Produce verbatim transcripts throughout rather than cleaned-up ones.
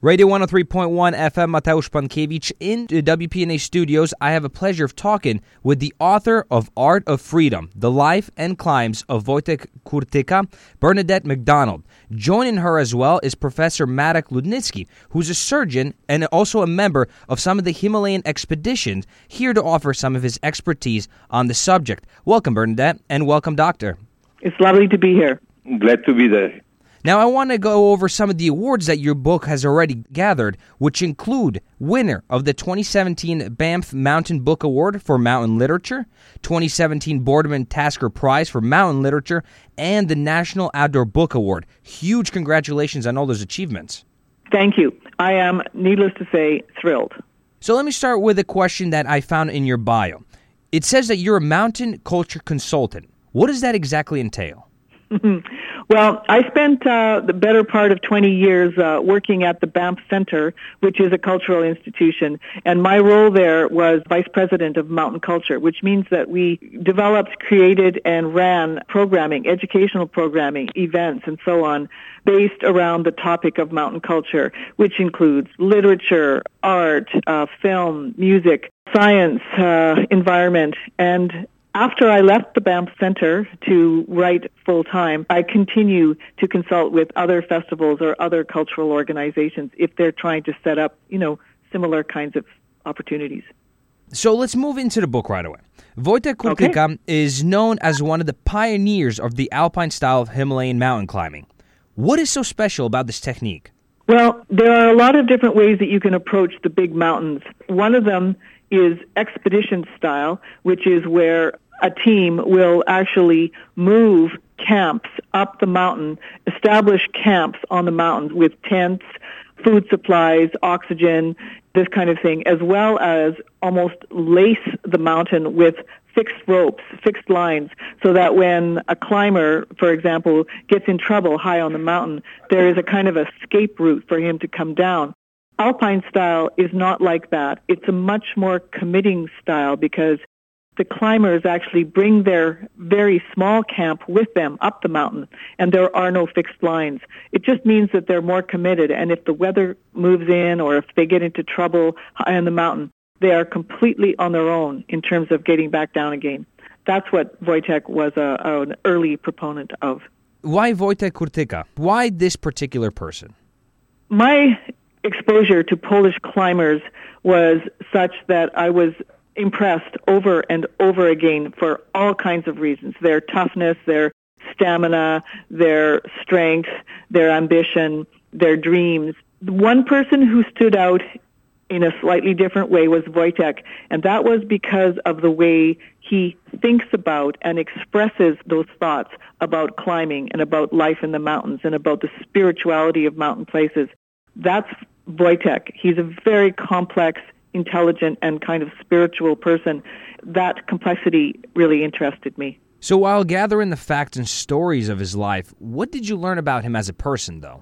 Radio one oh three point one F M, Mateusz Pankiewicz in the W P N A studios. I have a pleasure of talking with the author of Art of Freedom, The Life and Climbs of Wojtek Kurtyka, Bernadette McDonald. Joining her as well is Professor Marek Ludnicki, who's a surgeon and also a member of some of the Himalayan expeditions, here to offer some of his expertise on the subject. Welcome, Bernadette, and welcome, Doctor. It's lovely to be here. Glad to be there. Now, I want to go over some of the awards that your book has already gathered, which include winner of the twenty seventeen Banff Mountain Book Award for Mountain Literature, twenty seventeen Boardman Tasker Prize for Mountain Literature, and the National Outdoor Book Award. Huge congratulations on all those achievements. Thank you. I am, needless to say, thrilled. So let me start with a question that I found in your bio. It says that you're a mountain culture consultant. What does that exactly entail? Well, I spent uh, the better part of twenty years uh, working at the Banff Center, which is a cultural institution, and my role there was vice president of mountain culture, which means that we developed, created, and ran programming, educational programming, events, and so on, based around the topic of mountain culture, which includes literature, art, uh, film, music, science, uh, environment, and after I left the Banff Center to write full-time, I continue to consult with other festivals or other cultural organizations if they're trying to set up, you know, similar kinds of opportunities. So let's move into the book right away. Wojtek Kurtyka okay. is known as one of the pioneers of the alpine style of Himalayan mountain climbing. What is so special about this technique? Well, there are a lot of different ways that you can approach the big mountains. One of them is expedition style, which is where a team will actually move camps up the mountain, establish camps on the mountains with tents, food supplies, oxygen, this kind of thing, as well as almost lace the mountain with fixed ropes, fixed lines, so that when a climber, for example, gets in trouble high on the mountain, there is a kind of escape route for him to come down. Alpine style is not like that. It's a much more committing style because the climbers actually bring their very small camp with them up the mountain, and there are no fixed lines. It just means that they're more committed, and if the weather moves in or if they get into trouble high on the mountain, they are completely on their own in terms of getting back down again. That's what Wojtek was a, an early proponent of. Why Wojtek Kurtyka? Why this particular person? My exposure to Polish climbers was such that I was impressed over and over again for all kinds of reasons. Their toughness, their stamina, their strength, their ambition, their dreams. One person who stood out in a slightly different way was Wojtek, and that was because of the way he thinks about and expresses those thoughts about climbing and about life in the mountains and about the spirituality of mountain places. That's Wojtek. He's a very complex, intelligent, and kind of spiritual person. That complexity really interested me. So while gathering the facts and stories of his life, what did you learn about him as a person, though?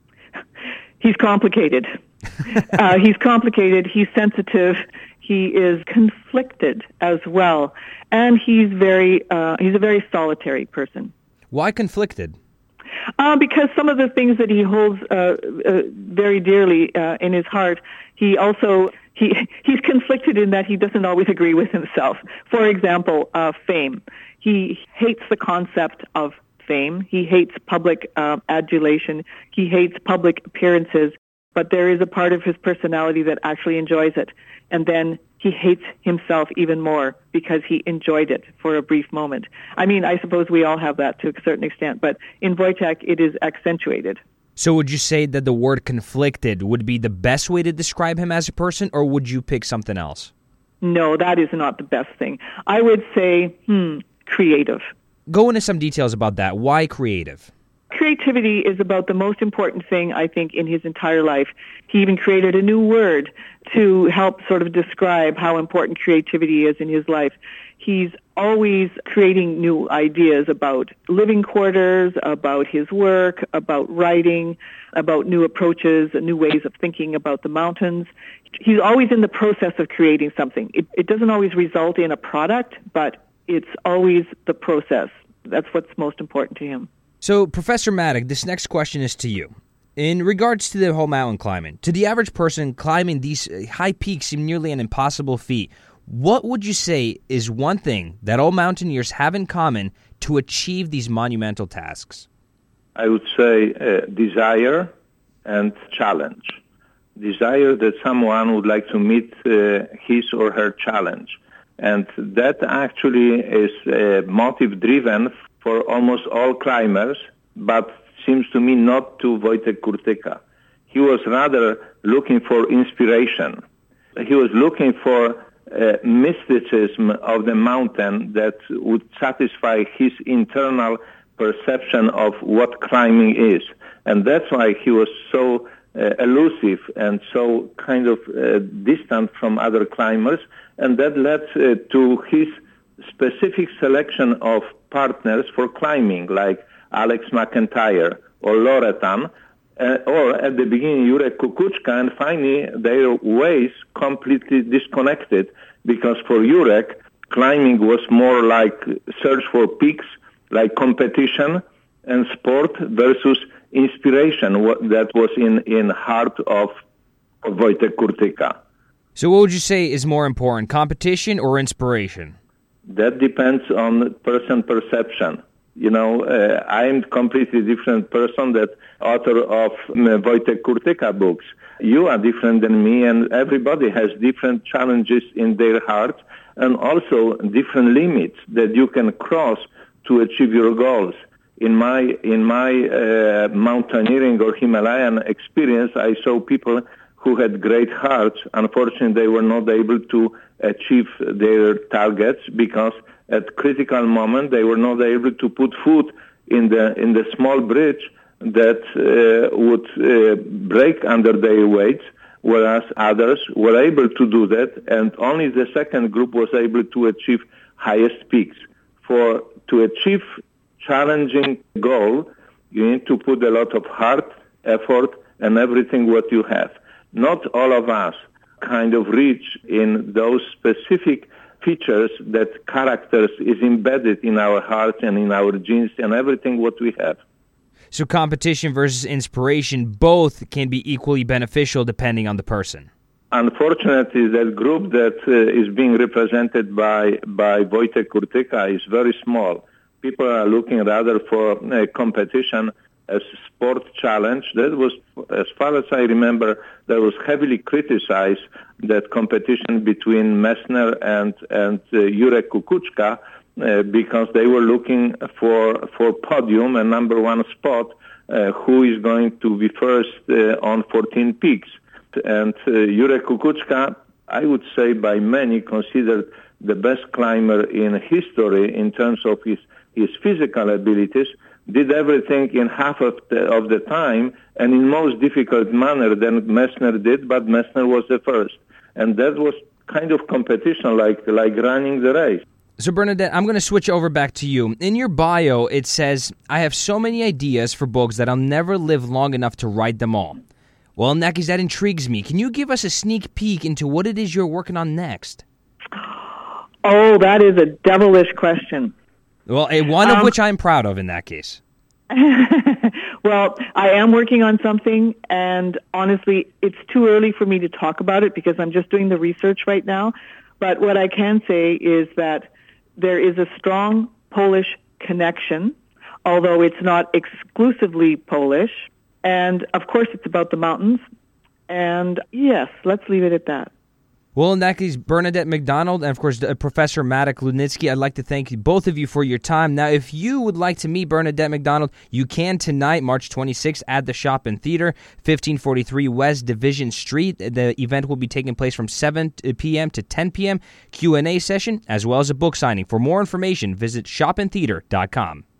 He's complicated. uh, he's complicated. He's sensitive. He is conflicted as well. And he's very, uh, he's a very solitary person. Why conflicted? Uh, because some of the things that he holds uh, uh, very dearly uh, in his heart, he also he he's conflicted in that he doesn't always agree with himself. For example, uh, fame. He hates the concept of fame. He hates public uh, adulation. He hates public appearances. But there is a part of his personality that actually enjoys it. And then he hates himself even more because he enjoyed it for a brief moment. I mean, I suppose we all have that to a certain extent, but in Wojtek, it is accentuated. So would you say that the word conflicted would be the best way to describe him as a person, or would you pick something else? No, that is not the best thing. I would say, hmm, creative. Go into some details about that. Why creative? Creativity is about the most important thing, I think, in his entire life. He even created a new word to help sort of describe how important creativity is in his life. He's always creating new ideas about living quarters, about his work, about writing, about new approaches, new ways of thinking about the mountains. He's always in the process of creating something. It, it doesn't always result in a product, but it's always the process. That's what's most important to him. So, Professor Maddock, this next question is to you. In regards to the whole mountain climbing, to the average person, climbing these high peaks seem nearly an impossible feat. What would you say is one thing that all mountaineers have in common to achieve these monumental tasks? I would say uh, desire and challenge. Desire that someone would like to meet uh, his or her challenge. And that actually is uh, motive-driven for almost all climbers, but seems to me not to Wojtek Kurtyka. He was rather looking for inspiration. He was looking for uh, mysticism of the mountain that would satisfy his internal perception of what climbing is. And that's why he was so uh, elusive and so kind of uh, distant from other climbers. And that led uh, to his specific selection of partners for climbing, like Alex McIntyre or Loretan, uh, or at the beginning Jurek Kukuczka, and finally their ways completely disconnected, because for Jurek, climbing was more like search for peaks, like competition and sport versus inspiration that was in in heart of, of Wojtek Kurtyka. So what would you say is more important, competition or inspiration? That depends on person perception. You know, uh, I'm a completely different person, that author of um, Wojtek Kurtyka books. You are different than me, and everybody has different challenges in their hearts, and also different limits that you can cross to achieve your goals. In my in my uh, mountaineering or Himalayan experience, I saw people who had great hearts. Unfortunately, they were not able to achieve their targets because at critical moment they were not able to put foot in the in the small bridge that uh, would uh, break under their weights, whereas others were able to do that, and only the second group was able to achieve highest peaks. For to achieve challenging goal, you need to put a lot of heart, effort, and everything what you have. Not all of us kind of reach in those specific features that characters is embedded in our hearts and in our genes and everything what we have. So competition versus inspiration, both can be equally beneficial depending on the person. Unfortunately, that group that uh, is being represented by, by Wojtek Kurtyka is very small. People are looking rather for uh, competition as a sport challenge. That was, as far as I remember, that was heavily criticized, that competition between Messner and, and uh, Jurek Kukuczka, uh, because they were looking for, for podium and number one spot, uh, who is going to be first uh, on fourteen peaks. And uh, Jurek Kukuczka, I would say by many, considered the best climber in history in terms of his, his physical abilities, did everything in half of the, of the time and in most difficult manner than Messner did, but Messner was the first. And that was kind of competition, like like running the race. So Bernadette, I'm going to switch over back to you. In your bio, it says, I have so many ideas for books that I'll never live long enough to write them all. Well, in that case, that intrigues me. Can you give us a sneak peek into what it is you're working on next? Oh, that is a devilish question. Well, a one of um, which I'm proud of in that case. Well, I am working on something, and honestly, it's too early for me to talk about it because I'm just doing the research right now. But what I can say is that there is a strong Polish connection, although it's not exclusively Polish. And, of course, it's about the mountains. And, yes, let's leave it at that. Well, in that case, Bernadette McDonald and, of course, Professor Matek Ludnicki, I'd like to thank both of you for your time. Now, if you would like to meet Bernadette McDonald, you can tonight, March twenty-sixth, at the Chopin Theater, fifteen forty-three West Division Street. The event will be taking place from seven p.m. to ten p.m., Q and A session, as well as a book signing. For more information, visit chopin theater dot com.